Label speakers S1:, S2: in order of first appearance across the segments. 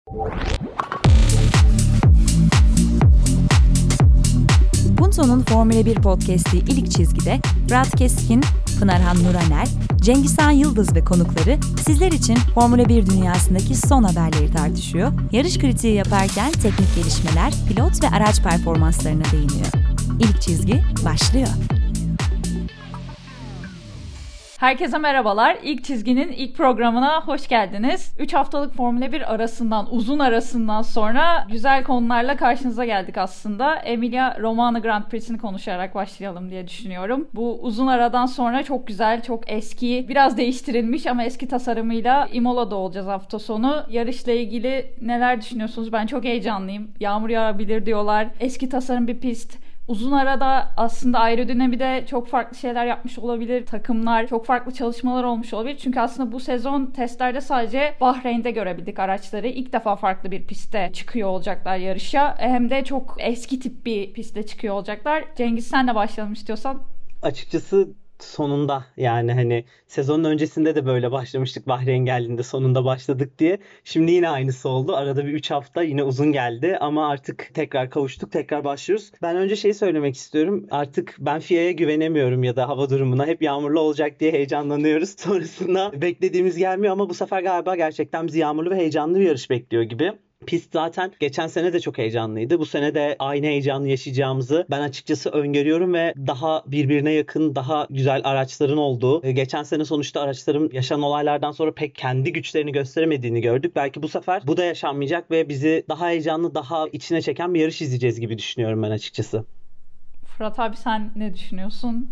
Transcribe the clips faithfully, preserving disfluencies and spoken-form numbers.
S1: Punto'nun Formula bir podcast'i İlk Çizgi'de Fırat Keskin, Pınarhan Nuraner, Cengizhan Yıldız ve konukları sizler için Formula bir dünyasındaki son haberleri tartışıyor, yarış kritiği yaparken teknik gelişmeler, pilot ve araç performanslarına değiniyor. İlk Çizgi başlıyor.
S2: Herkese merhabalar. İlk Çizgi'nin ilk programına hoş geldiniz. üç haftalık Formula bir arasından, uzun arasından sonra güzel konularla karşınıza geldik aslında. Emilia Romagna Grand Prix'sini konuşarak başlayalım diye düşünüyorum. Bu uzun aradan sonra çok güzel, çok eski, biraz değiştirilmiş ama eski tasarımıyla Imola'da olacağız hafta sonu. Yarışla ilgili neler düşünüyorsunuz? Ben çok heyecanlıyım. Yağmur yağabilir diyorlar. Eski tasarım bir pist. Uzun arada aslında aerodinamide çok farklı şeyler yapmış olabilir. Takımlar çok farklı çalışmalar olmuş olabilir. Çünkü aslında bu sezon testlerde sadece Bahreyn'de görebildik araçları. İlk defa farklı bir pistte çıkıyor olacaklar yarışa. Hem de çok eski tip bir pistte çıkıyor olacaklar. Cengiz, sen de başlayalım istiyorsan.
S3: Açıkçası sonunda, yani hani sezonun öncesinde de böyle başlamıştık, Bahreyn geldiğinde sonunda başladık diye. Şimdi yine aynısı oldu. Arada bir üç hafta yine uzun geldi ama artık tekrar kavuştuk, tekrar başlıyoruz. Ben önce şeyi söylemek istiyorum. Artık ben F I A'ya güvenemiyorum ya da hava durumuna. Hep yağmurlu olacak diye heyecanlanıyoruz. Sonrasında beklediğimiz gelmiyor ama bu sefer galiba gerçekten bizi yağmurlu ve heyecanlı bir yarış bekliyor gibi. Pist zaten geçen sene de çok heyecanlıydı. Bu sene de aynı heyecanı yaşayacağımızı ben açıkçası öngörüyorum ve daha birbirine yakın, daha güzel araçların olduğu. Geçen sene sonuçta araçların yaşanan olaylardan sonra pek kendi güçlerini gösteremediğini gördük. Belki bu sefer bu da yaşanmayacak ve bizi daha heyecanlı, daha içine çeken bir yarış izleyeceğiz gibi düşünüyorum ben açıkçası.
S2: Fırat abi, sen ne düşünüyorsun?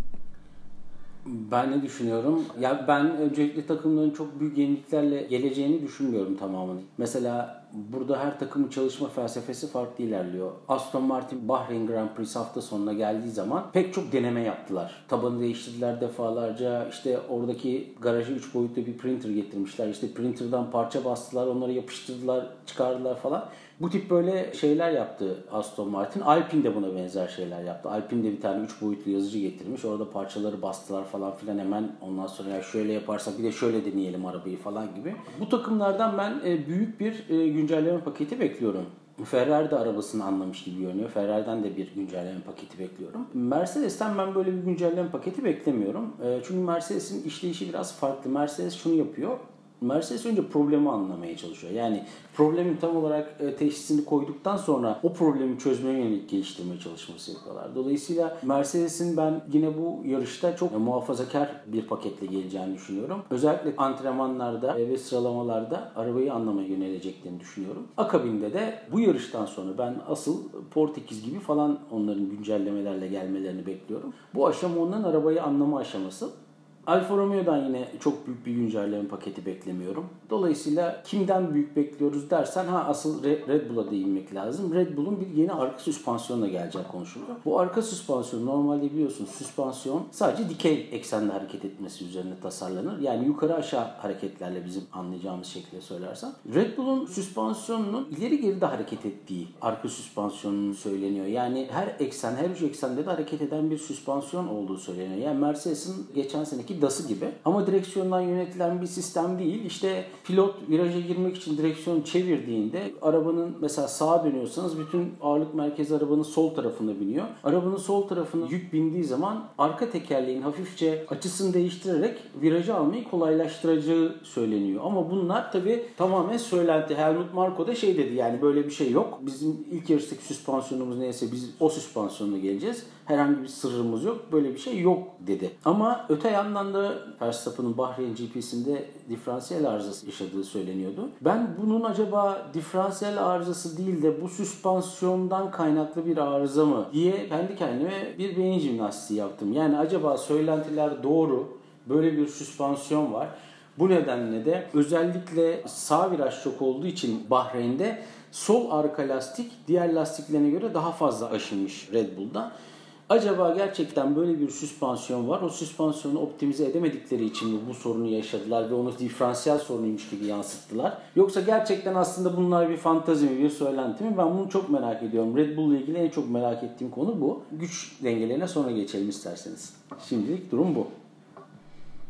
S4: Ben ne düşünüyorum? Ya ben öncelikle takımların çok büyük yeniliklerle geleceğini düşünmüyorum tamamını. Mesela burada her takımın çalışma felsefesi farklı ilerliyor. Aston Martin Bahreyn Grand Prix hafta sonuna geldiği zaman pek çok deneme yaptılar. Tabanı değiştirdiler defalarca. İşte oradaki garaja üç boyutlu bir printer getirmişler. İşte printer'dan parça bastılar, onları yapıştırdılar, çıkardılar falan. Bu tip böyle şeyler yaptı Aston Martin. Alpine de buna benzer şeyler yaptı. Alpine de bir tane üç boyutlu yazıcı getirmiş. Orada parçaları bastılar falan filan, hemen ondan sonra ya şöyle yaparsak bir de şöyle deneyelim arabayı falan gibi. Bu takımlardan ben büyük bir güncelleme paketi bekliyorum. Ferrari de arabasını anlamış gibi görünüyor. Ferrari'den de bir güncelleme paketi bekliyorum. Mercedes'ten ben böyle bir güncelleme paketi beklemiyorum. Çünkü Mercedes'in işleyişi biraz farklı. Mercedes şunu yapıyor. Mercedes önce problemi anlamaya çalışıyor. Yani problemin tam olarak e, teşhisini koyduktan sonra o problemi çözmeye yönelik geliştirmeye çalışması yapıyorlar. Dolayısıyla Mercedes'in ben yine bu yarışta çok e, muhafazakar bir paketle geleceğini düşünüyorum. Özellikle antrenmanlarda e, ve sıralamalarda arabayı anlamaya yöneleceklerini düşünüyorum. Akabinde de bu yarıştan sonra ben asıl Portekiz gibi falan onların güncellemelerle gelmelerini bekliyorum. Bu aşama onların arabayı anlama aşaması. Alfa Romeo'dan yine çok büyük bir güncelleme paketi beklemiyorum. Dolayısıyla kimden büyük bekliyoruz dersen ha asıl Red Bull'a değinmek lazım. Red Bull'un bir yeni arka süspansiyonla geleceği konuşuluyor. Bu arka süspansiyon normalde biliyorsunuz süspansiyon sadece dikey eksende hareket etmesi üzerine tasarlanır. Yani yukarı aşağı hareketlerle bizim anlayacağımız şekilde söylersem. Red Bull'un süspansiyonunun ileri geri de hareket ettiği arka süspansiyonunun söyleniyor. Yani her eksen, her üç eksende de hareket eden bir süspansiyon olduğu söyleniyor. Yani Mercedes'in geçen seneki D A S'ı gibi. Ama direksiyondan yönetilen bir sistem değil. İşte pilot viraja girmek için direksiyonu çevirdiğinde arabanın mesela sağa dönüyorsanız bütün ağırlık merkezi arabanın sol tarafına biniyor. Arabanın sol tarafına yük bindiği zaman arka tekerleğin hafifçe açısını değiştirerek virajı almayı kolaylaştıracağı söyleniyor. Ama bunlar tabii tamamen söylenti. Helmut Marko da şey dedi, yani böyle bir şey yok. Bizim ilk yarıştaki süspansiyonumuz neyse biz o süspansiyonla geleceğiz. Herhangi bir sırrımız yok. Böyle bir şey yok dedi. Ama öte yandan da Verstappen'ın Bahreyn G P'sinde diferansiyel arızası yaşadığı söyleniyordu. Ben bunun acaba diferansiyel arızası değil de bu süspansiyondan kaynaklı bir arıza mı diye kendi kendime bir beyin jimnastiği yaptım. Yani acaba söylentiler doğru, böyle bir süspansiyon var. Bu nedenle de özellikle sağ viraj çok olduğu için Bahreyn'de sol arka lastik diğer lastiklerine göre daha fazla aşınmış Red Bull'da. Acaba gerçekten böyle bir süspansiyon var. O süspansiyonu optimize edemedikleri için mi bu sorunu yaşadılar ve onu diferansiyel sorunuymuş gibi yansıttılar? Yoksa gerçekten aslında bunlar bir fantazi mi, bir söylenti mi? Ben bunu çok merak ediyorum. Red Bull ile ilgili en çok merak ettiğim konu bu. Güç dengelerine sonra geçelim isterseniz. Şimdilik durum bu.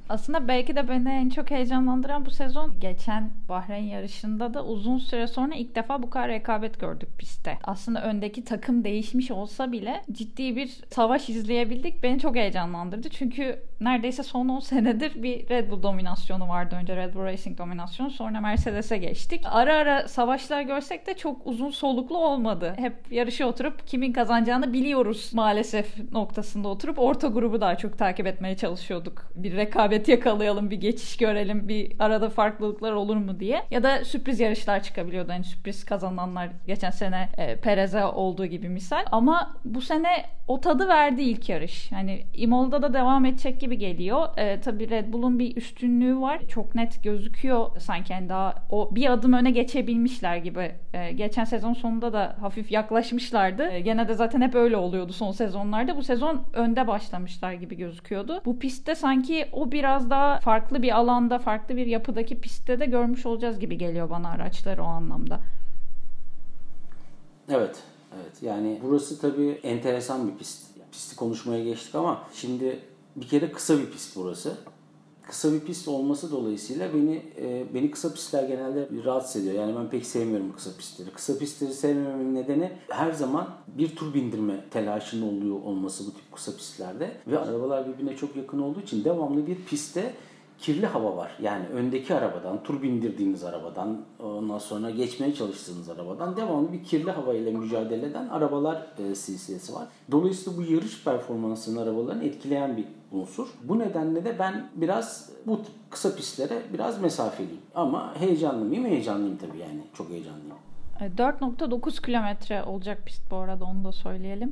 S2: Aslında belki de beni en çok heyecanlandıran bu sezon, geçen Bahreyn yarışında da uzun süre sonra ilk defa bu kadar rekabet gördük pistte. Aslında öndeki takım değişmiş olsa bile ciddi bir savaş izleyebildik. Beni çok heyecanlandırdı. Çünkü neredeyse son on senedir bir Red Bull dominasyonu vardı. Önce Red Bull Racing dominasyonu, sonra Mercedes'e geçtik. Ara ara savaşlar görsek de çok uzun soluklu olmadı. Hep yarışa oturup kimin kazanacağını biliyoruz maalesef noktasında oturup orta grubu daha çok takip etmeye çalışıyorduk. Bir rekabet yakalayalım, bir geçiş görelim, bir arada farklılıklar olur mu diye. Ya da sürpriz yarışlar çıkabiliyordu. Yani sürpriz kazananlar geçen sene e, Perez'e olduğu gibi misal. Ama bu sene o tadı verdi ilk yarış. Yani Imola'da da devam edecek gibi geliyor. E, tabii Red Bull'un bir üstünlüğü var. Çok net gözüküyor sanki, yani daha o bir adım öne geçebilmişler gibi. E, geçen sezon sonunda da hafif yaklaşmışlardı. E, gene de zaten hep öyle oluyordu son sezonlarda. Bu sezon önde başlamışlar gibi gözüküyordu. Bu pistte sanki o biraz daha farklı bir alanda, farklı bir yapıdaki pistte de görmüş olacağız gibi geliyor bana araçları o anlamda.
S4: Evet. Evet. Yani burası tabii enteresan bir pist. Pisti konuşmaya geçtik ama şimdi bir kere kısa bir pist burası. Kısa bir pist olması dolayısıyla beni e, beni kısa pistler genelde rahatsız ediyor. Yani ben pek sevmiyorum kısa pistleri. Kısa pistleri sevmememin nedeni her zaman bir tur bindirme telaşının oluyor olması bu tip kısa pistlerde. Ve arabalar birbirine çok yakın olduğu için devamlı bir pistte kirli hava var. Yani öndeki arabadan, tur bindirdiğiniz arabadan, ondan sonra geçmeye çalıştığınız arabadan devamlı bir kirli hava ile mücadele eden arabalar e, silsilesi var. Dolayısıyla bu yarış performansını arabaların etkileyen bir unsur. Bu nedenle de ben biraz bu kısa pistlere biraz mesafeliyim. Ama heyecanlı mıyım? Heyecanlıyım tabii yani. Çok heyecanlıyım.
S2: dört nokta dokuz kilometre olacak pist bu arada, onu da söyleyelim.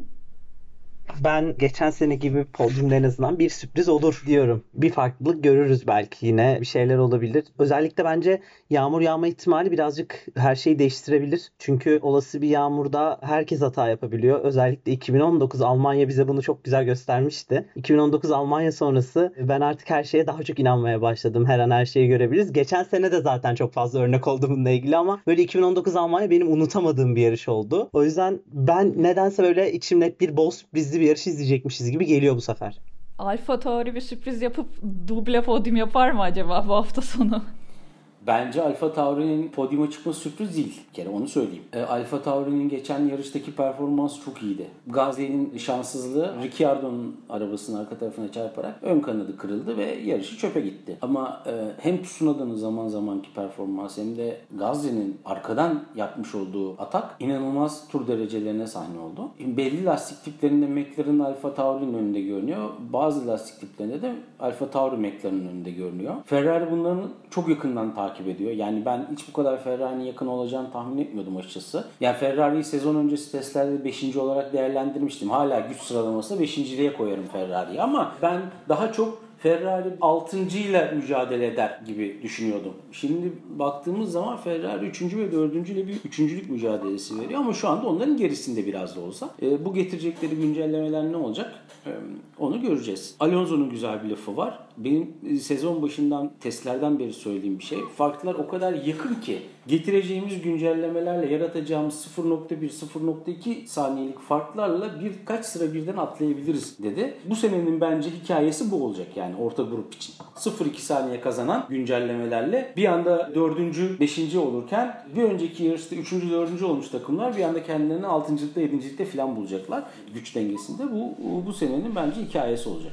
S3: Ben geçen sene gibi podyumda en azından bir sürpriz olur diyorum. Bir farklılık görürüz belki, yine bir şeyler olabilir. Özellikle bence yağmur yağma ihtimali birazcık her şeyi değiştirebilir. Çünkü olası bir yağmurda herkes hata yapabiliyor. Özellikle iki bin on dokuz Almanya bize bunu çok güzel göstermişti. iki bin on dokuz Almanya sonrası ben artık her şeye daha çok inanmaya başladım. Her an her şeyi görebiliriz. Geçen sene de zaten çok fazla örnek oldu bununla ilgili ama böyle iki bin on dokuz Almanya benim unutamadığım bir yarış oldu. O yüzden ben nedense böyle içimde bir bol sürprizli bir yarış izleyecekmişiz gibi geliyor bu sefer.
S2: AlphaTauri bir sürpriz yapıp duble podyum yapar mı acaba bu hafta sonu?
S4: Bence AlphaTauri'nin podyuma çıkması sürpriz değil. Bir kere onu söyleyeyim. E, AlphaTauri'nin geçen yarıştaki performansı çok iyiydi. Gasly'nin şanssızlığı Ricciardo'nun arabasının arka tarafına çarparak ön kanadı kırıldı ve yarışı çöpe gitti. Ama e, hem Tsunoda'nın zaman zamanki performansı hem de Gasly'nin arkadan yapmış olduğu atak inanılmaz tur derecelerine sahne oldu. Şimdi belli lastik tiplerinde McLaren AlphaTauri'nin önünde görünüyor. Bazı lastik tiplerinde de AlphaTauri McLaren'ın önünde görünüyor. Ferrari bunların çok yakından takip ediyor. Yani ben hiç bu kadar Ferrari'nin yakın olacağını tahmin etmiyordum açıkçası. Yani Ferrari'yi sezon öncesi testlerde beşinci olarak değerlendirmiştim. Hala güç sıralamasında beşinciliğe koyarım Ferrari'yi ama ben daha çok Ferrari altıncıyla mücadele eder gibi düşünüyordum. Şimdi baktığımız zaman Ferrari üçüncü ve dördüncü ile bir üçüncülük mücadelesi veriyor ama şu anda onların gerisinde biraz da olsa. E, bu getirecekleri güncellemeler ne olacak? E, onu göreceğiz. Alonso'nun güzel bir lafı var. Benim sezon başından testlerden beri söylediğim bir şey. Farklar o kadar yakın ki getireceğimiz güncellemelerle yaratacağımız sıfır nokta bir sıfır nokta iki saniyelik farklarla birkaç sıra birden atlayabiliriz dedi. Bu senenin bence hikayesi bu olacak yani orta grup için. sıfır virgül iki saniye kazanan güncellemelerle bir anda dördüncü, beşinci olurken bir önceki yarışta üçüncü, dördüncü olmuş takımlar bir anda kendilerini altıncılıkta, yedincilikte falan bulacaklar güç dengesinde. Bu bu senenin bence hikayesi olacak.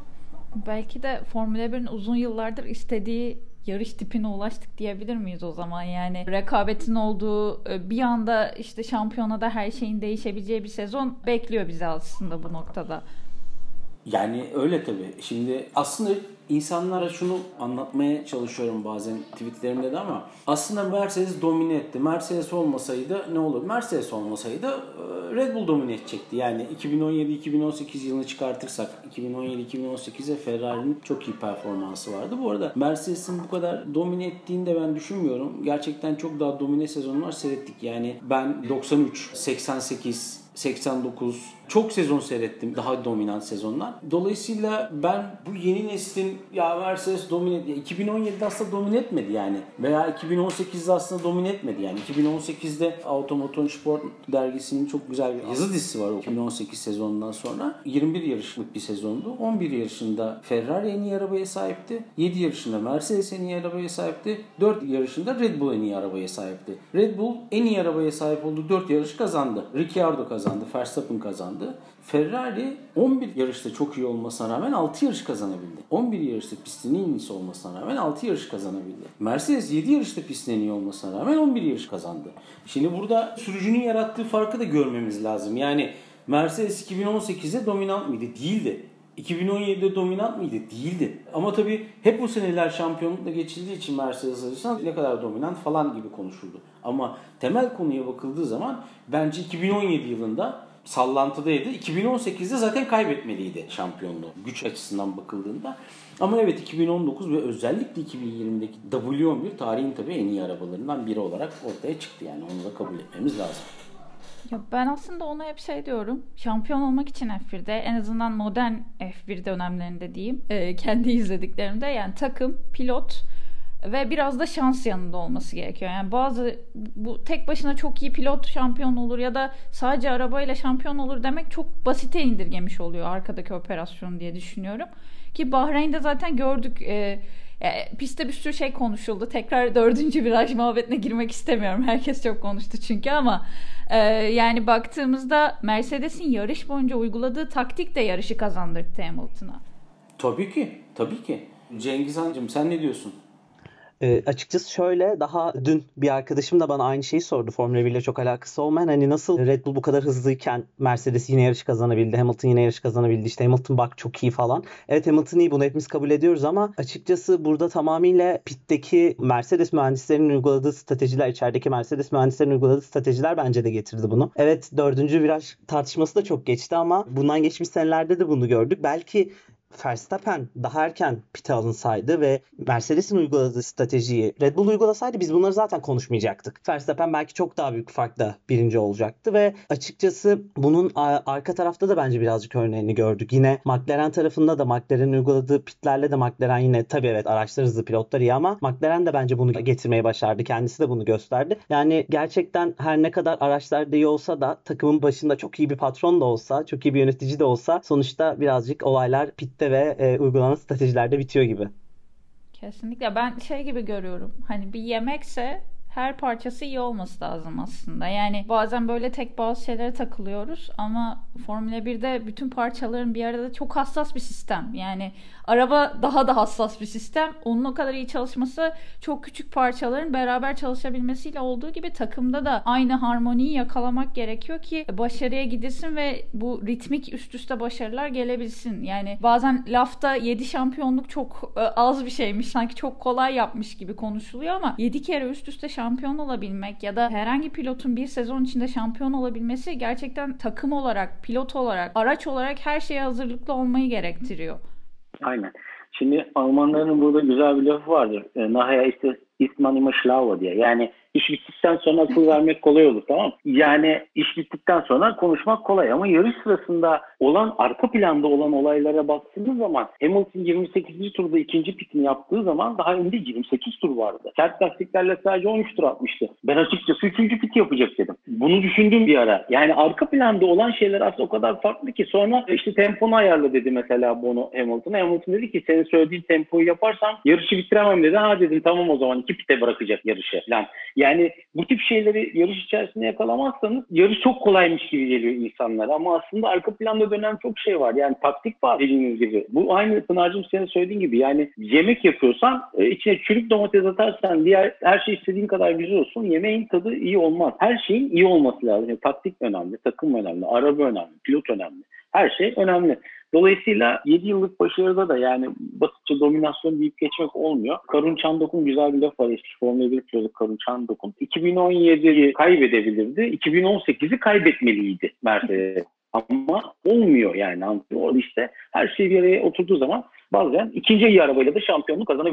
S2: Belki de Formula bir'in uzun yıllardır istediği yarış tipine ulaştık diyebilir miyiz o zaman? Yani rekabetin olduğu, bir anda işte şampiyonada her şeyin değişebileceği bir sezon bekliyor bizi aslında bu noktada.
S4: Yani öyle tabii. Şimdi aslında insanlara şunu anlatmaya çalışıyorum bazen tweetlerimde de ama aslında Mercedes domine etti. Mercedes olmasaydı ne olur? Mercedes olmasaydı Red Bull domine edecekti. Yani iki bin on yedi iki bin on sekiz yılını çıkartırsak iki bin on yedi iki bin on sekiz'e Ferrari'nin çok iyi performansı vardı. Bu arada Mercedes'in bu kadar domine ettiğini de ben düşünmüyorum. Gerçekten çok daha domine sezonlar seyrettik. Yani ben doksan üç, seksen sekiz, seksen dokuz çok sezon seyrettim. Daha dominant sezonlar. Dolayısıyla ben bu yeni neslin ya Mercedes domine et, iki bin on yedide aslında domine etmedi yani. Veya iki bin on sekizde aslında domine etmedi yani. iki bin on sekizde Automotor Sport dergisinin çok güzel bir yazı dizisi var o iki bin on sekiz sezonundan sonra. yirmi bir yarışlık bir sezondu. on bir yarışında Ferrari en iyi arabaya sahipti. yedi yarışında Mercedes en iyi arabaya sahipti. dört yarışında Red Bull en iyi arabaya sahipti. Red Bull en iyi arabaya sahip olduğu dört yarış kazandı. Ricciardo kazandı, Verstappen kazandı. Ferrari on bir yarışta çok iyi olmasına rağmen altı yarış kazanabildi. on bir yarışta pistin en iyisi olmasına rağmen altı yarış kazanabildi. Mercedes yedi yarışta pistin en iyi olmasına rağmen on bir yarış kazandı. Şimdi burada sürücünün yarattığı farkı da görmemiz lazım. Yani Mercedes iki bin on sekizde dominant mıydı? Değildi. iki bin on yedide dominant mıydı? Değildi. Ama tabii hep bu seneler şampiyonlukla geçildiği için Mercedes açısından ne kadar dominant falan gibi konuşuldu. Ama temel konuya bakıldığı zaman bence iki bin on yedi yılında sallantıdaydı. iki bin on sekizde zaten kaybetmeliydi şampiyonluğu güç açısından bakıldığında. Ama evet iki bin on dokuz ve özellikle iki bin yirmideki W on bir tarihin tabii en iyi arabalarından biri olarak ortaya çıktı. Yani onu da kabul etmemiz lazım.
S2: Ya ben aslında ona hep şey diyorum. Şampiyon olmak için F birde, en azından modern F bir dönemlerinde diyeyim, e, kendi izlediklerimde, yani takım, pilot ve biraz da şans yanında olması gerekiyor. Yani bazı bu tek başına çok iyi pilot şampiyon olur ya da sadece arabayla şampiyon olur demek çok basite indirgemiş oluyor arkadaki operasyon diye düşünüyorum. Ki Bahreyn'de zaten gördük. E, E, pistte bir sürü şey konuşuldu. Tekrar dördüncü viraj muhabbetine girmek istemiyorum. Herkes çok konuştu çünkü ama e, yani baktığımızda Mercedes'in yarış boyunca uyguladığı taktik de yarışı kazandırdı Hamilton'a.
S4: Tabii ki. Tabii ki. Cengiz Han'cığım sen ne diyorsun?
S3: E, açıkçası şöyle, daha dün bir arkadaşım da bana aynı şeyi sordu. Formula bir ile çok alakası olmayan, hani nasıl Red Bull bu kadar hızlıyken Mercedes yine yarış kazanabildi, Hamilton yine yarış kazanabildi, işte Hamilton bak çok iyi falan. Evet, Hamilton iyi, bunu hepimiz kabul ediyoruz ama açıkçası burada tamamıyla pitteki Mercedes mühendislerinin uyguladığı stratejiler, içerideki Mercedes mühendislerinin uyguladığı stratejiler bence de getirdi bunu. Evet, dördüncü viraj tartışması da çok geçti ama bundan geçmiş senelerde de bunu gördük. Belki Verstappen daha erken pite alınsaydı ve Mercedes'in uyguladığı stratejiyi Red Bull uygulasaydı biz bunları zaten konuşmayacaktık. Verstappen belki çok daha büyük farkla birinci olacaktı ve açıkçası bunun arka tarafta da bence birazcık örneğini gördük. Yine McLaren tarafında da McLaren'in uyguladığı pitlerle de McLaren yine tabii evet araçlar hızlı, pilotlar iyi ama McLaren de bence bunu getirmeyi başardı. Kendisi de bunu gösterdi. Yani gerçekten her ne kadar araçlar da iyi olsa da takımın başında çok iyi bir patron da olsa, çok iyi bir yönetici de olsa sonuçta birazcık olaylar pitte ve e, uygulanan stratejilerde bitiyor gibi.
S2: Kesinlikle. Ben şey gibi görüyorum. Hani bir yemekse her parçası iyi olması lazım aslında. Yani bazen böyle tek bazı şeylere takılıyoruz ama Formula birde bütün parçaların bir arada çok hassas bir sistem. Yani araba daha da hassas bir sistem. Onun o kadar iyi çalışması çok küçük parçaların beraber çalışabilmesiyle olduğu gibi takımda da aynı harmoniyi yakalamak gerekiyor ki başarıya gidilsin ve bu ritmik üst üste başarılar gelebilsin. Yani bazen lafta yedi şampiyonluk çok az bir şeymiş, sanki çok kolay yapmış gibi konuşuluyor ama yedi kere üst üste şampiyon olabilmek ya da herhangi pilotun bir sezon içinde şampiyon olabilmesi gerçekten takım olarak, pilot olarak, araç olarak her şeye hazırlıklı olmayı gerektiriyor.
S5: Aynen. Şimdi Almanların burada güzel bir lafı vardır. Nachher ist ist man immer schlauer diye. Yani iş bittikten sonra akıl vermek kolay olur, tamam mı? Yani iş bittikten sonra konuşmak kolay ama yarış sırasında olan, arka planda olan olaylara baktığınız zaman Hamilton yirmi sekizinci turda ikinci pitini yaptığı zaman daha önde yirmi sekiz tur vardı. Sert lastiklerle sadece on üç tur atmıştı. Ben açıkçası üçüncü piti yapacak dedim. Bunu düşündüm bir ara. Yani arka planda olan şeyler aslında o kadar farklı ki sonra işte temponu ayarla dedi mesela Bono Hamilton'a. Hamilton dedi ki senin söylediğin tempoyu yaparsam yarışı bitiremem dedi. Ha dedim tamam o zaman iki pite bırakacak yarışı falan. Yani bu tip şeyleri yarış içerisinde yakalamazsanız yarış çok kolaymış gibi geliyor insanlara. Ama aslında arka planda dönen çok şey var. Yani taktik var dediğiniz gibi. Bu aynı Pınar'cığım senin söylediğin gibi. Yani yemek yapıyorsan içine çürük domates atarsan diğer her şey istediğin kadar güzel olsun. Yemeğin tadı iyi olmaz. Her şeyin iyi olması lazım. Yani taktik önemli, takım önemli, araba önemli, pilot önemli. Her şey önemli. Dolayısıyla yedi yıllık başarıda da yani basitçe dominasyon deyip geçmek olmuyor. Karun Çandok'un güzel bir lafı var. Eski Formula bir pilotu Karun Çandok'un. iki bin on yediyi kaybedebilirdi. iki bin on sekizi kaybetmeliydi Mercedes. Ama olmuyor yani. Orada işte her şey bir araya oturduğu zaman bazen ikinci iyi arabayla da şampiyonluk kazanabiliyorsun.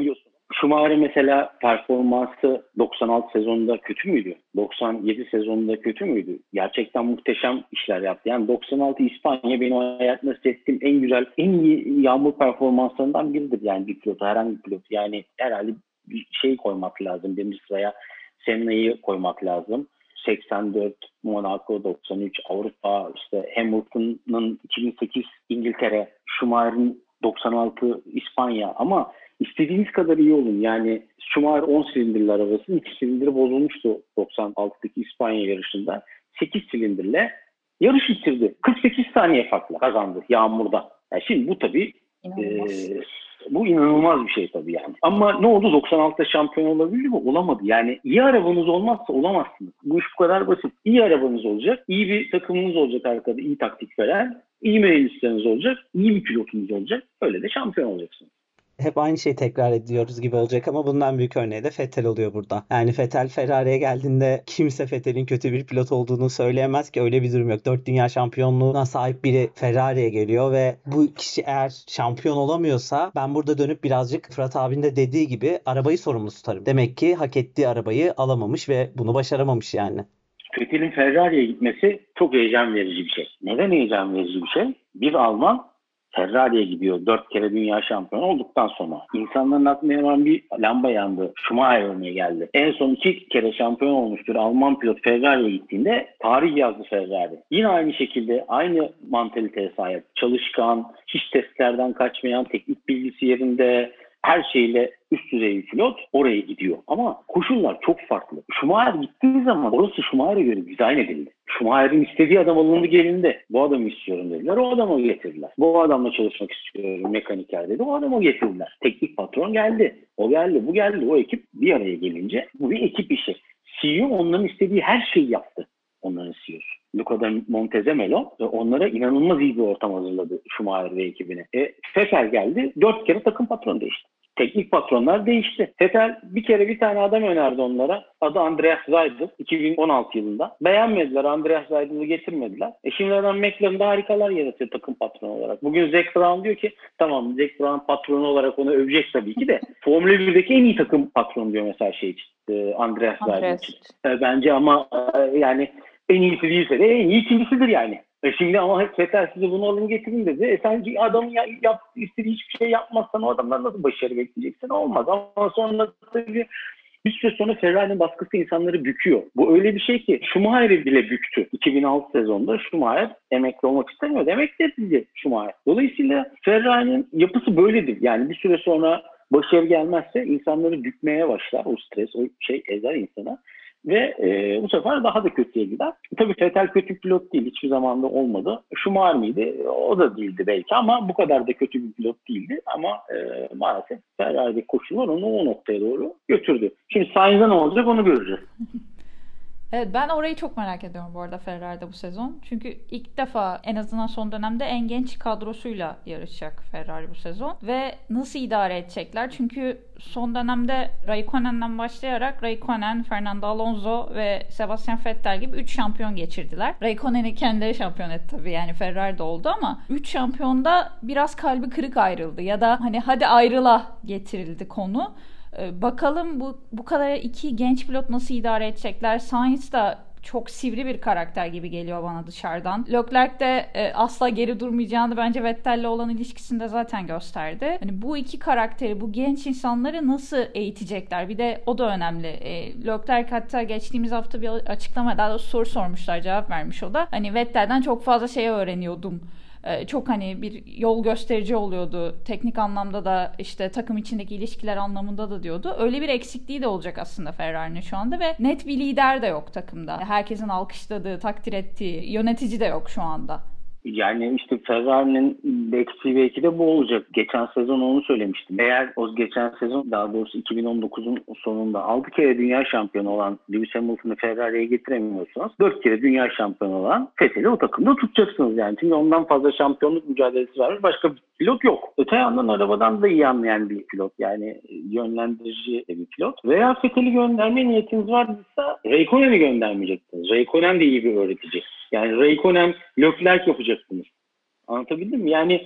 S5: Schumacher'in mesela performansı doksan altı sezonunda kötü müydü? doksan yedi sezonunda kötü müydü? Gerçekten muhteşem işler yaptı. Yani doksan altı İspanya benim hayatımda hissettiğim en güzel, en iyi yağmur performanslarından biridir. Yani bir pilot, herhangi bir pilot. Yani herhalde bir şey koymak lazım. Birinci sıraya Senna'yı koymak lazım. seksen dört Monaco, doksan üç Avrupa, işte Hamilton'ın iki bin sekiz İngiltere, Schumacher'in doksan altı İspanya, ama istediğiniz kadar iyi olun. Yani Schumacher on silindirli arabasının iki silindiri bozulmuştu doksan altıdaki İspanya yarışında. sekiz silindirle yarış bitirdi. kırk sekiz saniye farkla kazandı yağmurda. Yani şimdi bu tabii
S2: İnanılmaz.
S5: e, bu inanılmaz bir şey tabii yani. Ama ne oldu? doksan altıda şampiyon olabildi mi? Olamadı. Yani iyi arabanız olmazsa olamazsınız. Bu iş bu kadar basit. İyi arabanız olacak, iyi bir takımınız olacak arkada, iyi taktik veren, iyi mühendisleriniz olacak, iyi bir pilotunuz olacak. Öyle de şampiyon olacaksınız.
S3: Hep aynı şeyi tekrar ediyoruz gibi olacak ama bundan büyük örneği de Vettel oluyor burada. Yani Vettel Ferrari'ye geldiğinde kimse Vettel'in kötü bir pilot olduğunu söyleyemez ki, öyle bir durum yok. dört dünya şampiyonluğuna sahip biri Ferrari'ye geliyor ve bu kişi eğer şampiyon olamıyorsa ben burada dönüp birazcık Fırat abinin de dediği gibi arabayı sorumlu tutarım. Demek ki hak ettiği arabayı alamamış ve bunu başaramamış yani.
S5: Vettel'in Ferrari'ye gitmesi çok heyecan verici bir şey. Neden heyecan verici bir şey? Bir Alman Ferrari'ye gidiyor dört kere dünya şampiyonu olduktan sonra. İnsanların aklına hemen bir lamba yandı. Schumacher örneği geldi. En son iki kere şampiyon olmuştur Alman pilot Ferrari'ye gittiğinde tarih yazdı Ferrari. Yine aynı şekilde aynı mantaliteye sahip. Çalışkan, hiç testlerden kaçmayan, teknik bilgisi yerinde, her şeyle üst düzey bir pilot oraya gidiyor. Ama koşullar çok farklı. Schumacher gittiği zaman orası Schumacher'e göre dizayn edildi. Schumacher'in istediği adam alındı gelindi. Bu adamı istiyorum dediler. O adamı getirdiler. Bu adamla çalışmak istiyorum mekaniker dedi. O adamı getirdiler. Teknik patron geldi. O geldi, bu geldi. O ekip bir araya gelince bu bir ekip işi. C E O onların istediği her şeyi yaptı. Onların C E O'su. Luca de Montezemolo onlara inanılmaz iyi bir ortam hazırladı Schumacher ve ekibine. E, Vettel geldi. Dört kere takım patronu değişti. Teknik patronlar değişti. Vettel bir kere bir tane adam önerdi onlara. Adı Andreas Seidl. iki bin on altı yılında. Beğenmediler. Andreas Seidl'ı getirmediler. E şimdi adam McLaren'da harikalar yaratıyor takım patronu olarak. Bugün Zac Brown diyor ki tamam, Zac Brown patronu olarak onu övecek tabii ki de. Formula birdeki en iyi takım patronu diyor mesela şey için. E, Andreas Seidl için. E, bence ama e, yani en iyisi değilse de en iyi ikincisidir yani. E şimdi ama Vettel size bunu alın getirin dedi. E sen adamın ya, yap, istediği hiçbir şey yapmazsan o adamlar nasıl başarı bekleyeceksin? Olmaz. Ama sonra tabii bir süre sonra Ferrari'nin baskısı insanları büküyor. Bu öyle bir şey ki Schumacher'i bile büktü. iki bin altı sezonunda Schumacher emekli olmak istemiyordu. Emekli edildi Schumacher. Dolayısıyla Ferrari'nin yapısı böyledir. Yani bir süre sonra başarı gelmezse insanları bükmeye başlar. O stres, o şey ezer insana. Ve e, bu sefer daha da kötüye gider. Tabii Vettel kötü pilot değil. Hiçbir zaman da olmadı. Schumacher miydi? O da değildi belki ama bu kadar da kötü bir pilot değildi. Ama e, maalesef Ferrari'deki koşullar onu o noktaya doğru götürdü. Şimdi Sainz'da ne olacak onu göreceğiz.
S2: Evet, ben orayı çok merak ediyorum bu arada Ferrari'de bu sezon. Çünkü ilk defa en azından son dönemde en genç kadrosuyla yarışacak Ferrari bu sezon. Ve nasıl idare edecekler? Çünkü son dönemde Raikkonen'den başlayarak Raikkonen, Fernando Alonso ve Sebastian Vettel gibi üç şampiyon geçirdiler. Raikkonen'i kendileri şampiyon etti tabii, yani Ferrari'de oldu ama üç şampiyonda biraz kalbi kırık ayrıldı. Ya da hani hadi ayrıla getirildi konu. Bakalım bu bu kadar iki genç pilot nasıl idare edecekler? Sainz da çok sivri bir karakter gibi geliyor bana dışarıdan. Leclerc de e, asla geri durmayacağını bence Vettel'le olan ilişkisinde zaten gösterdi. Hani bu iki karakteri, bu genç insanları nasıl eğitecekler? Bir de o da önemli. E, Leclerc hatta geçtiğimiz hafta bir açıklama, daha doğrusu soru sormuşlar, cevap vermiş o da. Hani Vettel'den çok fazla şey öğreniyordum. Çok hani bir yol gösterici oluyordu. Teknik anlamda da işte takım içindeki ilişkiler anlamında da diyordu. Öyle bir eksikliği de olacak aslında Ferrari'nin şu anda ve net bir lider de yok takımda. Herkesin alkışladığı, takdir ettiği yönetici de yok şu anda.
S5: Yani işte Ferrari'nin eksiği belki de bu olacak. Geçen sezon onu söylemiştim. Eğer o geçen sezon, daha doğrusu iki bin on dokuzun sonunda altı kere dünya şampiyonu olan Lewis Hamilton'ı Ferrari'ye getiremiyorsanız dört kere dünya şampiyonu olan Vettel'i o takımda tutacaksınız yani. Çünkü ondan fazla şampiyonluk mücadelesi var. Başka bir pilot yok. Öte yandan arabadan da iyi anlayan bir pilot. Yani yönlendirici bir pilot. Veya Vettel'i gönderme niyetiniz varsa Raikkonen'i göndermeyeceksiniz. Raikkonen de iyi bir öğretici. Yani Raikkonen, Leclerc yapacaksınız. Anlatabildim mi? Yani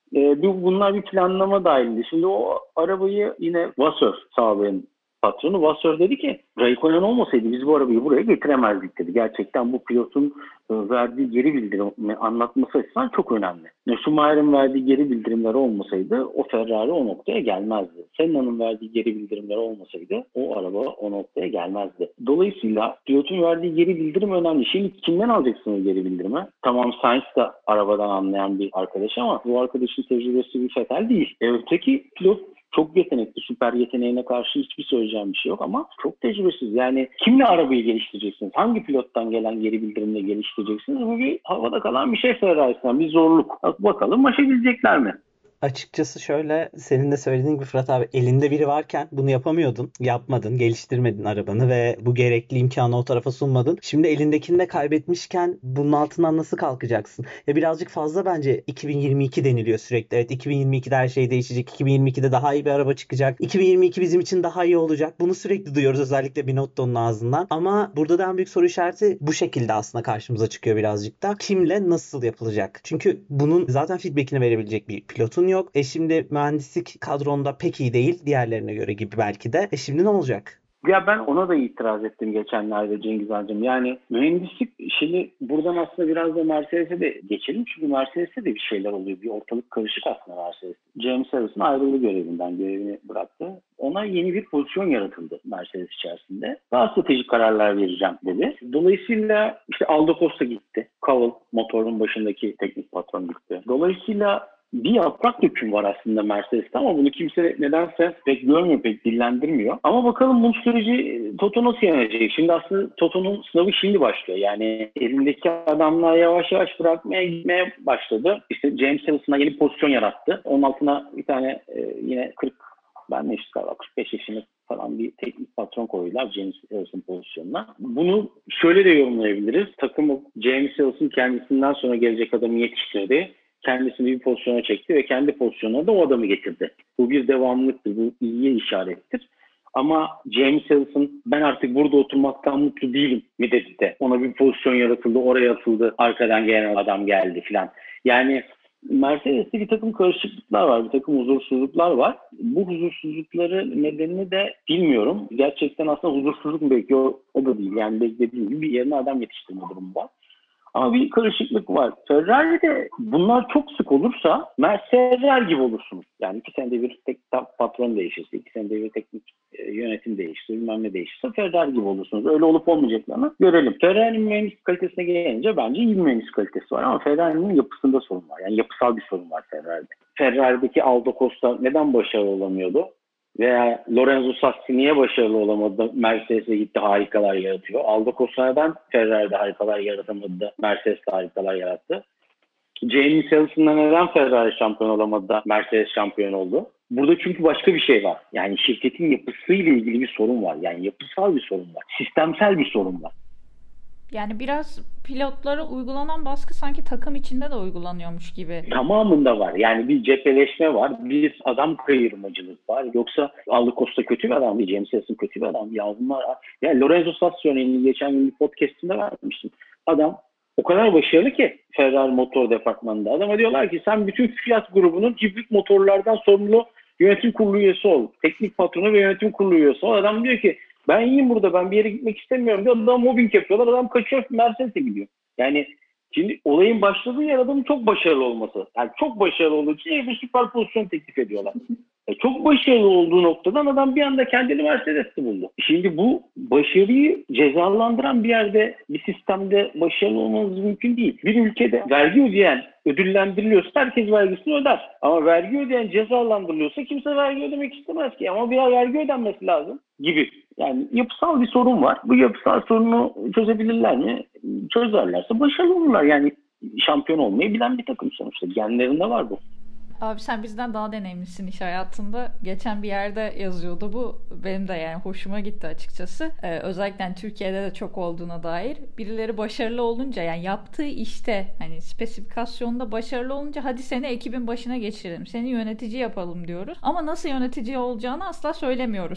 S5: E, bunlar bir planlama dahildi. Şimdi o arabayı yine Vasseur sahibi patronu Vasseur dedi ki Raikkonen olmasaydı biz bu arabayı buraya getiremezdik dedi. Gerçekten bu pilotun verdiği geri bildirimi anlatması açısından çok önemli. Schumacher'in verdiği geri bildirimler olmasaydı o Ferrari o noktaya gelmezdi. Senna'nın verdiği geri bildirimler olmasaydı o araba o noktaya gelmezdi. Dolayısıyla pilotun verdiği geri bildirim önemli. Şimdi kimden alacaksınız geri bildirimi? Tamam Sainz da arabadan anlayan bir arkadaş ama bu arkadaşın tecrübesi bir Vettel değil. E, öteki pilot çok yetenekli, süper yeteneğine karşı hiçbir söyleyeceğim bir şey yok ama çok tecrübesiz. Yani kimle arabayı geliştireceksiniz? Hangi pilottan gelen geri bildirimle geliştireceksiniz? Bu bir havada kalan bir şey Ferrari'sinden, bir zorluk. Bakalım aşabilecekler mi?
S3: Açıkçası şöyle, senin de söylediğin gibi Fırat abi, elinde biri varken bunu yapamıyordun. Yapmadın, geliştirmedin arabanı ve bu gerekli imkanı o tarafa sunmadın. Şimdi elindekini de kaybetmişken bunun altından nasıl kalkacaksın? Ya birazcık fazla bence iki bin yirmi iki deniliyor sürekli. Evet, iki bin yirmi ikide her şey değişecek. iki bin yirmi ikide daha iyi bir araba çıkacak. iki bin yirmi iki bizim için daha iyi olacak. Bunu sürekli duyuyoruz, özellikle Binotto'nun ağzından. Ama burada da en büyük soru işareti bu şekilde aslında karşımıza çıkıyor birazcık da. Kimle nasıl yapılacak? Çünkü bunun zaten feedbackini verebilecek bir pilotun yok. E şimdi mühendislik kadronda pek iyi değil diğerlerine göre gibi belki de. E şimdi ne olacak?
S5: Ya ben ona da itiraz ettim geçenlerde Cengiz Han'cığım. Yani mühendislik, şimdi buradan aslında biraz da Mercedes'e de geçelim. Çünkü Mercedes'te de bir şeyler oluyor. Bir ortalık karışık aslında Mercedes. James Harrison ayrıldı görevinden, görevini bıraktı. Ona yeni bir pozisyon yaratıldı Mercedes içerisinde. Daha stratejik kararlar vereceğim dedi. Dolayısıyla işte Aldo Costa gitti. Cowell, motorun başındaki teknik patron gitti. Dolayısıyla bir yaprak döküm var aslında Mercedes'te ama bunu kimse nedense pek görmüyor, pek dillendirmiyor. Ama bakalım bu süreci Toto nasıl yenecek? Şimdi aslında Toto'nun sınavı şimdi başlıyor. Yani elindeki adamlar yavaş yavaş bırakmaya gitmeye başladı. İşte James Harrison'a yeni pozisyon yarattı. Onun altına bir tane e, yine kırk, ben ne işte galiba kırk beş yaşında falan bir teknik patron koydular James Harrison pozisyonuna. Bunu şöyle de yorumlayabiliriz. Takımı James Harrison kendisinden sonra gelecek adamı yetiştirdi. Kendisini bir pozisyona çekti ve kendi pozisyonuna da o adamı getirdi. Bu bir devamlılıktır, bu iyiye işarettir. Ama James Harrison ben artık burada oturmaktan mutlu değilim mi dedi de. Ona bir pozisyon yaratıldı, oraya atıldı, arkadan gelen adam geldi filan. Yani Mercedes'te bir takım karışıklıklar var, bir takım huzursuzluklar var. Bu huzursuzlukları nedenini de bilmiyorum. Gerçekten aslında huzursuzluk mu belki o, o da değil. Yani beklediğim gibi bir yerine adam yetiştirme durumu var. Ama bir karışıklık var. Ferrari'de bunlar çok sık olursa Mercedes gibi olursunuz. Yani iki senede bir tek patron değişirse, iki senede bir teknik yönetim değişirse, bilmem ne değişirse Ferrari gibi olursunuz. Öyle olup olmayacaklarını görelim. Ferrari'nin mühendislik kalitesine gelince bence iyi bir mühendislik kalitesi var ama Ferrari'nin yapısında sorun var. Yani yapısal bir sorun var Ferrari'de. Ferrari'deki Aldo Costa neden başarılı olamıyordu? Veya Lorenzo Sassi niye başarılı olamadı? Mercedes'e gitti, harikalar yaratıyor. Aldo Costa'dan Ferrari'de harikalar yaratamadı da Mercedes'te harikalar yarattı. James Harrison'dan neden Ferrari şampiyon olamadı da Mercedes şampiyon oldu? Burada çünkü başka bir şey var. Yani şirketin yapısıyla ilgili bir sorun var. Yani yapısal bir sorun var. Sistemsel bir sorun var.
S2: Yani biraz pilotlara uygulanan baskı sanki takım içinde de uygulanıyormuş gibi.
S5: Tamamında var. Yani bir cepheleşme var. Bir adam kayırmacılık var. Yoksa Aldo Costa kötü bir adam değil. James Harrison kötü bir adam. Ya bunlar... Yani Lorenzo Sassi örneğini geçen gün bir podcast'inde vermiştim. Adam o kadar başarılı ki Ferrari motor departmanında. Adama diyorlar ki sen bütün Fiat grubunun hibrit motorlardan sorumlu yönetim kurulu üyesi ol. Teknik patronu ve yönetim kurulu üyesi ol. Adam diyor ki ben iyiyim burada, ben bir yere gitmek istemiyorum diyor. Adam mobbing yapıyorlar, adam kaçıyor, Mercedes'e gidiyor. Yani şimdi olayın başladığı yer adamın çok başarılı olması. Yani çok başarılı olduğu için bir süper pozisyon teklif ediyorlar. Yani çok başarılı olduğu noktadan adam bir anda kendini Mercedes'te buldu. Şimdi bu başarıyı cezalandıran bir yerde, bir sistemde başarılı olmanız mümkün değil. Bir ülkede vergi ödeyen ödüllendiriliyorsa herkes vergisini öder. Ama vergi ödeyen cezalandırılıyorsa kimse vergi ödemek istemez ki. Ama bir vergi ödenmesi lazım gibi. Yani yapısal bir sorun var. Bu yapısal sorunu çözebilirler mi? Çözerlerse başarılı olurlar. Yani şampiyon olmayı bilen bir takım sonuçta. Genlerinde var bu.
S2: Abi sen bizden daha deneyimlisin iş hayatında. Geçen bir yerde yazıyordu bu. Benim de yani hoşuma gitti açıkçası. Ee, özellikle yani Türkiye'de de çok olduğuna dair. Birileri başarılı olunca yani yaptığı işte hani spesifikasyonda başarılı olunca hadi seni ekibin başına geçirelim. Seni yönetici yapalım diyoruz. Ama nasıl yönetici olacağını asla söylemiyoruz.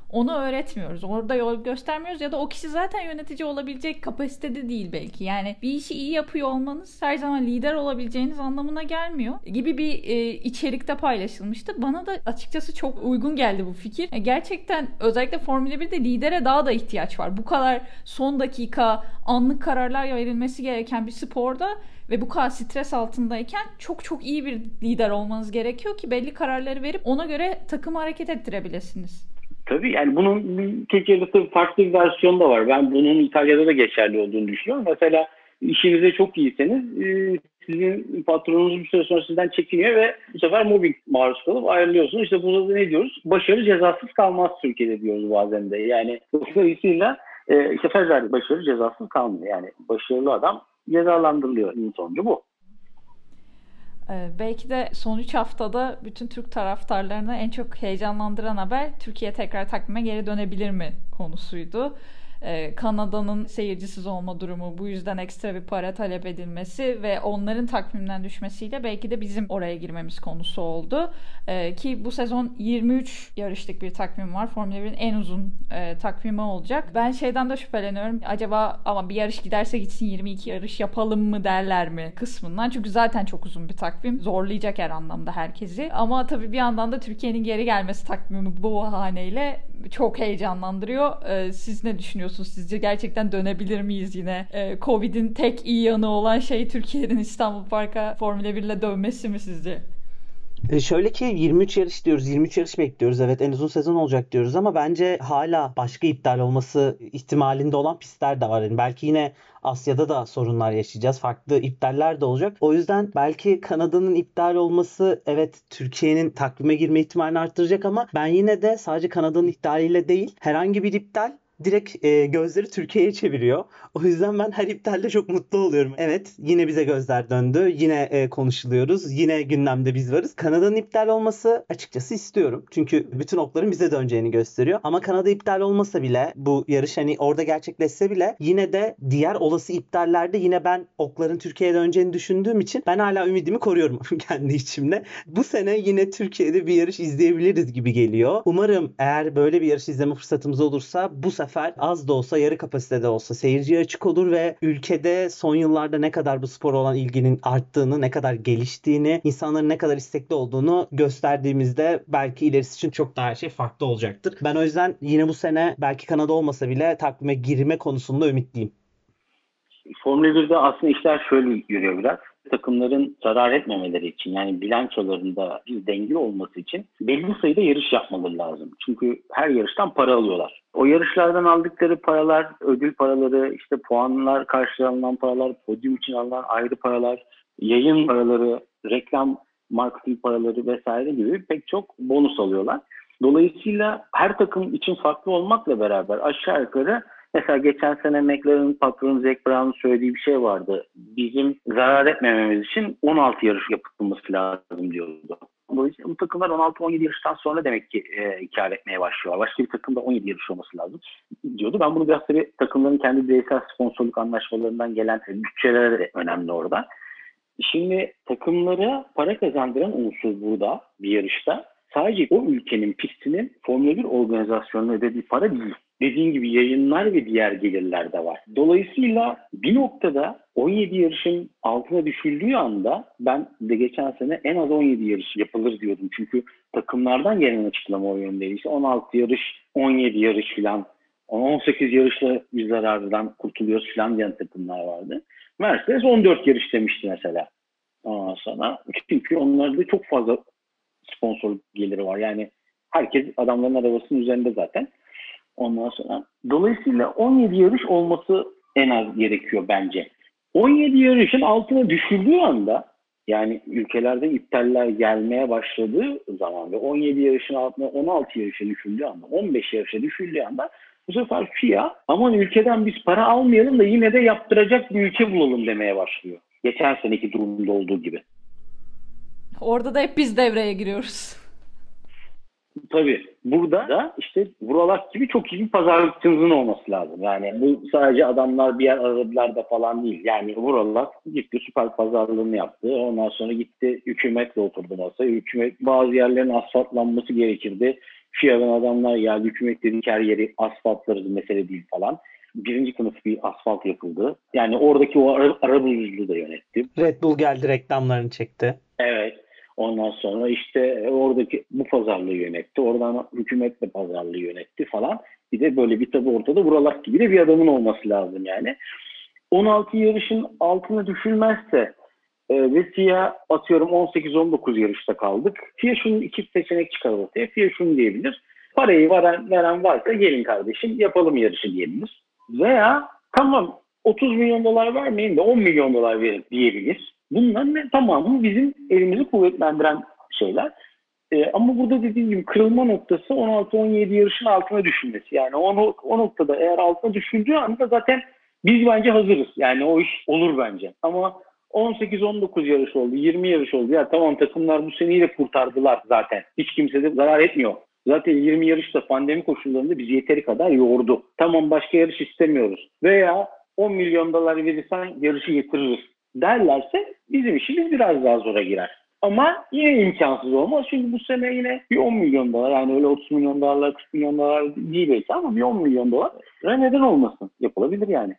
S2: onu öğretmiyoruz. Orada yol göstermiyoruz ya da o kişi zaten yönetici olabilecek kapasitede değil belki. Yani bir işi iyi yapıyor olmanız her zaman lider olabileceğiniz anlamına gelmiyor gibi bir e, içerikte paylaşılmıştı. Bana da açıkçası çok uygun geldi bu fikir. E, gerçekten özellikle Formula birde lidere daha da ihtiyaç var. Bu kadar son dakika anlık kararlar verilmesi gereken bir sporda ve bu kadar stres altındayken çok çok iyi bir lider olmanız gerekiyor ki belli kararları verip ona göre takımı hareket ettirebilirsiniz.
S5: Tabii yani bunun Türkiye'de tabii farklı bir versiyonu da var. Ben bunun İtalya'da da geçerli olduğunu düşünüyorum. Mesela işinizde çok iyiyseniz sizin patronunuz bir süre sonra sizden çekiniyor ve bu sefer mobbing maruz kalıp ayrılıyorsunuz. İşte burada da ne diyoruz? Başarı cezasız kalmaz Türkiye'de diyoruz bazen de. Yani dolayısıyla işte Ferrari başarı cezasız kalmıyor. Yani başarılı adam cezalandırılıyor. Sonucu bu.
S2: Ee, belki de son üç haftada bütün Türk taraftarlarını en çok heyecanlandıran haber Türkiye tekrar takvime geri dönebilir mi konusuydu. Ee, Kanada'nın seyircisiz olma durumu, bu yüzden ekstra bir para talep edilmesi ve onların takvimden düşmesiyle belki de bizim oraya girmemiz konusu oldu. Ee, ki bu sezon yirmi üç yarışlık bir takvim var. Formula bir'in en uzun e, takvimi olacak. Ben şeyden de şüpheleniyorum. Acaba ama bir yarış giderse gitsin yirmi iki yarış yapalım mı derler mi kısmından. Çünkü zaten çok uzun bir takvim. Zorlayacak her anlamda herkesi. Ama tabii bir yandan da Türkiye'nin geri gelmesi takvimi bu bahaneyle çok heyecanlandırıyor. Ee, siz ne düşünüyorsunuz? Sizce gerçekten dönebilir miyiz yine? Ee, Covid'in tek iyi yanı olan şey Türkiye'nin İstanbul Park'a Formula bir ile dönmesi mi sizce?
S3: E şöyle ki yirmi üç yarış diyoruz, yirmi üç yarış bekliyoruz. Evet, en uzun sezon olacak diyoruz ama bence hala başka iptal olması ihtimalinde olan pistler de var. Yani belki yine Asya'da da sorunlar yaşayacağız. Farklı iptaller de olacak. O yüzden belki Kanada'nın iptal olması evet Türkiye'nin takvime girme ihtimalini arttıracak ama ben yine de sadece Kanada'nın iptaliyle değil, herhangi bir iptal direkt e, gözleri Türkiye'ye çeviriyor. O yüzden ben her iptalde çok mutlu oluyorum. Evet, yine bize gözler döndü. Yine e, konuşuluyoruz. Yine gündemde biz varız. Kanada'nın iptal olması açıkçası istiyorum. Çünkü bütün okların bize döneceğini gösteriyor. Ama Kanada iptal olmasa bile, bu yarış hani orada gerçekleşse bile, yine de diğer olası iptallerde yine ben okların Türkiye'ye döneceğini düşündüğüm için ben hala ümidimi koruyorum kendi içimde. Bu sene yine Türkiye'de bir yarış izleyebiliriz gibi geliyor. Umarım eğer böyle bir yarış izleme fırsatımız olursa bu sefer az da olsa, yarı kapasitede olsa seyirciye açık olur ve ülkede son yıllarda ne kadar bu spora olan ilginin arttığını, ne kadar geliştiğini, insanların ne kadar istekli olduğunu gösterdiğimizde belki ilerisi için çok daha her şey farklı olacaktır. Ben o yüzden yine bu sene belki Kanada olmasa bile takvime girme konusunda ümitliyim.
S5: Formula birde aslında işler şöyle yürüyor biraz. Takımların zarar etmemeleri için, yani bilançolarında bir denge olması için belli sayıda yarış yapmaları lazım. Çünkü her yarıştan para alıyorlar. O yarışlardan aldıkları paralar, ödül paraları, işte puanlar karşılanılan paralar, podyum için alınan ayrı paralar, yayın paraları, reklam, marketing paraları vesaire gibi pek çok bonus alıyorlar. Dolayısıyla her takım için farklı olmakla beraber aşağı yukarı, mesela geçen sene McLaren'ın patronu Zac Brown'un söylediği bir şey vardı. Bizim zarar etmememiz için on altı yarış yapılması lazım diyordu. Dolayısıyla bu takımlar on altı on yedi yarıştan sonra demek ki e, kar etmeye başlıyorlar. Başka bir takımda on yedi yarış olması lazım diyordu. Ben bunu biraz tabii takımların kendi bireysel sponsorluk anlaşmalarından gelen bütçelere de önemli orada. Şimdi takımlara para kazandıran unsur burada bir yarışta sadece o ülkenin pistinin Formula bir organizasyonuna ödediği para değil. Dediğim gibi yayınlar ve diğer gelirler de var. Dolayısıyla bir noktada on yedi yarışın altına düşüldüğü anda, ben de geçen sene en az on yedi yarış yapılır diyordum. Çünkü takımlardan gelen açıklama o yöndeydi. İşte on altı yarış, on yedi yarış filan, on sekiz yarışla bir zarardan kurtuluyoruz filan diyen takımlar vardı. Mercedes on dört yarış demişti mesela. Ondan sonra, çünkü onlarda çok fazla sponsorluk geliri var. Yani herkes adamların arabasının üzerinde zaten. Ondan sonra dolayısıyla on yedi yarış olması en az gerekiyor bence. on yedi yarışın altına düşüldüğü anda, yani ülkelerde iptaller gelmeye başladığı zaman ve on yedi yarışın altına on altı yarışa düşüldüğü anda, on beş yarışa düşüldüğü anda bu sefer F I A aman ülkeden biz para almayalım da yine de yaptıracak bir ülke bulalım demeye başlıyor. Geçen seneki durumda olduğu gibi.
S2: Orada da hep biz devreye giriyoruz.
S5: Tabii. Burada da işte Vuralak gibi çok iyi bir pazarlıkçınızın olması lazım. Yani bu sadece adamlar bir yer aradılar da falan değil. Yani Vuralak gitti, süper pazarlığını yaptı. Ondan sonra gitti hükümetle oturdu masaya. Hükümet bazı yerlerin asfaltlanması gerekirdi. F I A'dan adamlar geldi. Hükümet dedi ki her yeri asfaltlarız, mesele değil falan. Birinci sınıf bir asfalt yapıldı. Yani oradaki o ara, arabuluculuğu da yönetti.
S3: Red Bull geldi, reklamlarını çekti.
S5: Evet. Ondan sonra işte oradaki bu pazarlığı yönetti. Oradan hükümet de pazarlığı yönetti falan. Bir de böyle bir tabi ortada Vuralak gibi de bir adamın olması lazım yani. on altı yarışın altına düşülmezse e, ve F I A atıyorum on sekiz on dokuz yarışta kaldık. F I A şunun iki seçenek çıkarır ortaya. F I A şunu diyebilir. Parayı veren, veren varsa gelin kardeşim yapalım yarışı diyebilir. Veya tamam otuz milyon dolar vermeyin de on milyon dolar verin diyebilir. Bunların ne, tamamı bizim elimizi kuvvetlendiren şeyler. Ee, ama burada dediğim gibi kırılma noktası on altı on yedi yarışın altına düşülmesi. Yani o, o noktada eğer altına düşüldüğü anda zaten biz bence hazırız. Yani o iş olur bence. Ama on sekiz on dokuz yarış oldu, yirmi yarış oldu. Ya tamam takımlar bu seneyi de kurtardılar zaten. Hiç kimse de zarar etmiyor. Zaten yirmi yarışta pandemi koşullarında bizi yeteri kadar yordu. Tamam başka yarış istemiyoruz. Veya on milyon dolar verirsen yarışı getiririz derlerse bizim işimiz biraz daha zora girer. Ama yine imkansız olmaz. Çünkü bu sene yine bir on milyon dolar yani öyle otuz milyon dolarlar kırk milyon dolar değil belki ama bir on milyon dolar neden olmasın? Yapılabilir yani.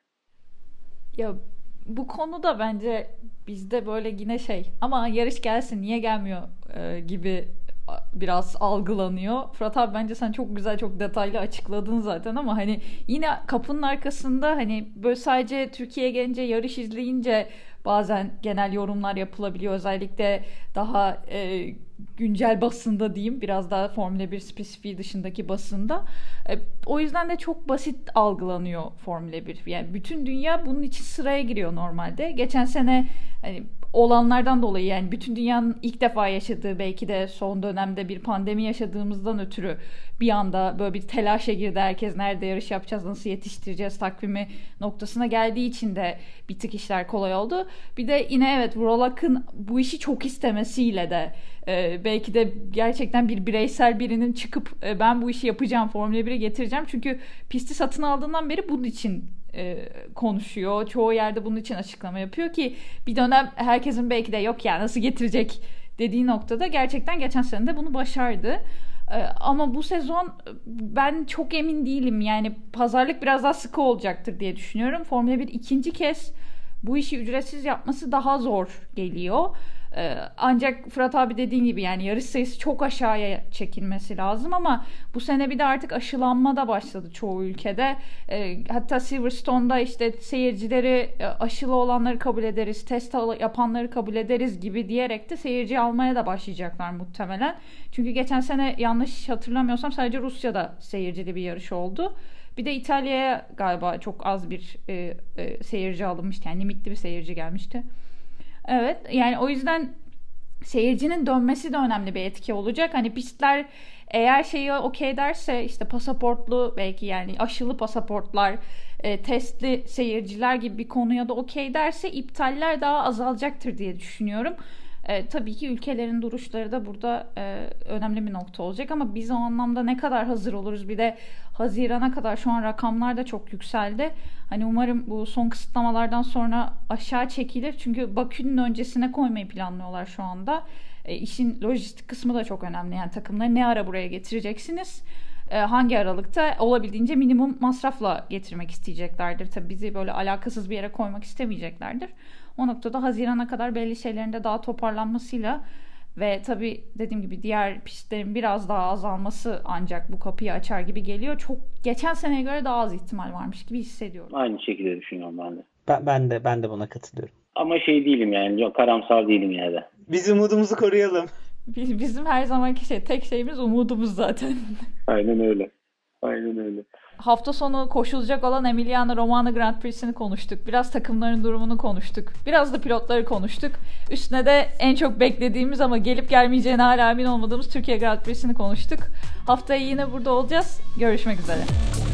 S2: Ya bu konuda bence bizde böyle yine şey ama yarış gelsin niye gelmiyor e, gibi biraz algılanıyor. Fırat abi bence sen çok güzel çok detaylı açıkladın zaten ama hani yine kapının arkasında hani böyle sadece Türkiye'ye gelince yarış izleyince bazen genel yorumlar yapılabiliyor. Özellikle daha e, güncel basında diyeyim biraz daha Formula bir spesifiği dışındaki basında. E, o yüzden de çok basit algılanıyor Formula bir. Yani bütün dünya bunun için sıraya giriyor normalde. Geçen sene hani olanlardan dolayı yani bütün dünyanın ilk defa yaşadığı belki de son dönemde bir pandemi yaşadığımızdan ötürü bir anda böyle bir telaşa girdi. Herkes nerede yarış yapacağız, nasıl yetiştireceğiz takvimi noktasına geldiği için de bir tık işler kolay oldu. Bir de yine evet Vuralak'ın bu işi çok istemesiyle de e, belki de gerçekten bir bireysel birinin çıkıp e, ben bu işi yapacağım, Formula bire getireceğim. Çünkü pisti satın aldığından beri bunun için e, konuşuyor. Çoğu yerde bunun için açıklama yapıyor ki bir dönem herkesin belki de yok ya nasıl getirecek dediği noktada gerçekten geçen sene de bunu başardı. E, ama bu sezon ben çok emin değilim. Yani pazarlık biraz daha sıkı olacaktır diye düşünüyorum. Formula bir ikinci kez bu işi ücretsiz yapması daha zor geliyor. Ee, ancak Fırat abi dediğin gibi yani yarış sayısı çok aşağıya çekilmesi lazım ama bu sene bir de artık aşılanma da başladı çoğu ülkede. Ee, hatta Silverstone'da işte seyircileri aşılı olanları kabul ederiz, test yapanları kabul ederiz gibi diyerek de seyirci almaya da başlayacaklar muhtemelen. Çünkü geçen sene yanlış hatırlamıyorsam sadece Rusya'da seyircili bir yarış oldu. Bir de İtalya'ya galiba çok az bir e, e, seyirci alınmıştı. Yani limitli bir seyirci gelmişti. Evet yani o yüzden seyircinin dönmesi de önemli bir etki olacak. Hani pistler eğer şeyi okey derse işte pasaportlu belki yani aşılı pasaportlar, e, testli seyirciler gibi bir konuya da okey derse iptaller daha azalacaktır diye düşünüyorum. E, tabii ki ülkelerin duruşları da burada e, önemli bir nokta olacak ama biz o anlamda ne kadar hazır oluruz? Bir de Haziran'a kadar şu an rakamlar da çok yükseldi. Hani umarım bu son kısıtlamalardan sonra aşağı çekilir. Çünkü Bakü'nün öncesine koymayı planlıyorlar şu anda. E, işin lojistik kısmı da çok önemli. Yani takımları ne ara buraya getireceksiniz? E, hangi aralıkta olabildiğince minimum masrafla getirmek isteyeceklerdir. Tabii bizi böyle alakasız bir yere koymak istemeyeceklerdir. O noktada Haziran'a kadar belli şeylerin de daha toparlanmasıyla ve tabii dediğim gibi diğer pistlerin biraz daha azalması ancak bu kapıyı açar gibi geliyor. Çok geçen seneye göre daha az ihtimal varmış gibi hissediyorum.
S5: Aynı şekilde düşünüyorum ben de.
S3: Ben, ben de ben de buna katılıyorum.
S5: Ama şey değilim yani yok karamsar değilim yine de.
S3: Biz umudumuzu koruyalım.
S2: Biz, bizim her zamanki şey tek şeyimiz umudumuz zaten.
S5: Aynen öyle. Aynen öyle.
S2: Hafta sonu koşulacak olan Emiliano Romagna Grand Prix'sini konuştuk. Biraz takımların durumunu konuştuk. Biraz da pilotları konuştuk. Üstüne de en çok beklediğimiz ama gelip gelmeyeceğine hala emin olmadığımız Türkiye Grand Prix'sini konuştuk. Haftaya yine burada olacağız. Görüşmek üzere.